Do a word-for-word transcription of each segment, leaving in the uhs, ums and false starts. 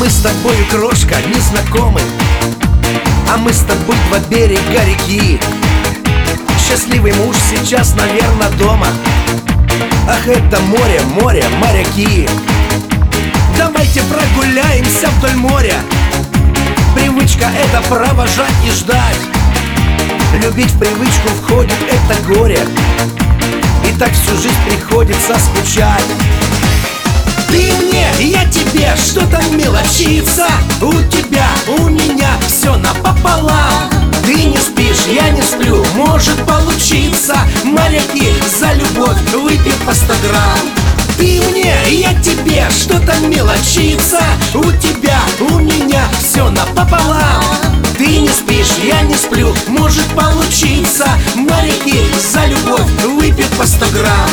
мы с тобою, крошка, не знакомы, а мы с тобой два берега реки. Счастливый муж сейчас, наверное, дома. Ах, это море, море, моряки. Давайте прогуляемся вдоль моря. Привычка — это провожать и ждать. Любить в привычку входит это горе, и так всю жизнь приходится скучать. Ты мне, я тебе, что-то мелочится. У тебя, у меня все напополам. Ты не спишь, я не сплю, может получиться. Моряки за любовь выпьют по сто грамм. Ты мне, я тебе, что-то мелочится. У тебя, у меня все напополам. Ты не спишь, я не сплю, может получиться. Моряки за любовь выпьют по сто грамм.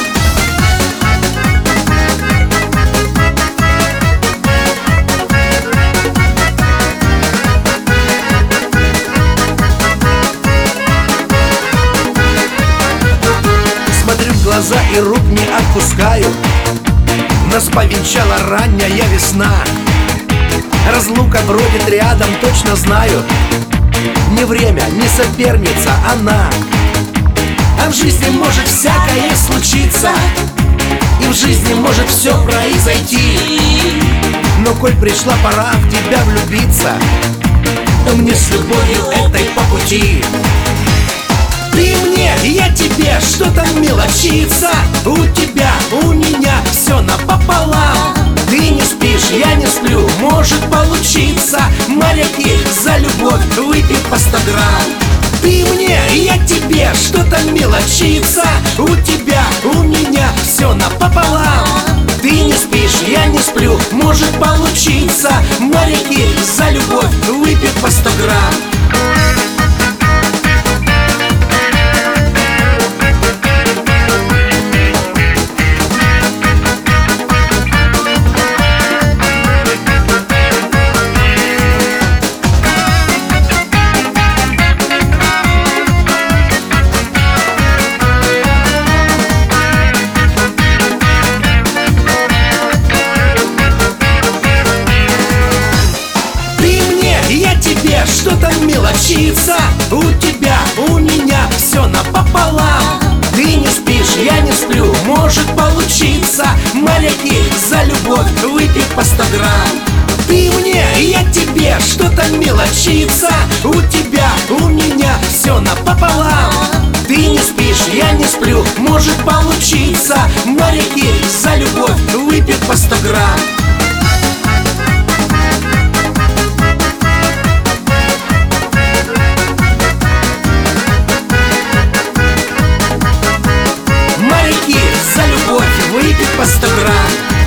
Смотрю в глаза и рук не отпускаю. Нас повенчала ранняя весна. Разлука бродит рядом, точно знаю. Не время, не соперница она. А в жизни может всякое случиться, и в жизни может все произойти. Но коль пришла пора в тебя влюбиться, то мне с любовью этой по пути. Ты мне, я тебе, что-то мелочится. У тебя, у меня все напополам. Ты не спишь, я не сплю, может получиться. Моряки за любовь выпьют по сто грамм. Ты мне, я тебе, что-то мелочится. У тебя, у меня все напополам. Ты не спишь, я не сплю, может получиться. Моряки за любовь выпьют по сто грамм. Что-то мелочится. У тебя, у меня все напополам. Ты не спишь, я не сплю, может получиться. Моряки за любовь выпьют по сто грамм. Ты мне, я тебе, что-то мелочится. У тебя, у меня все напополам. Ты не спишь, я не сплю, может получиться. Моряки за любовь выпьют по сто грамм. За любовь выпить по сто грамм.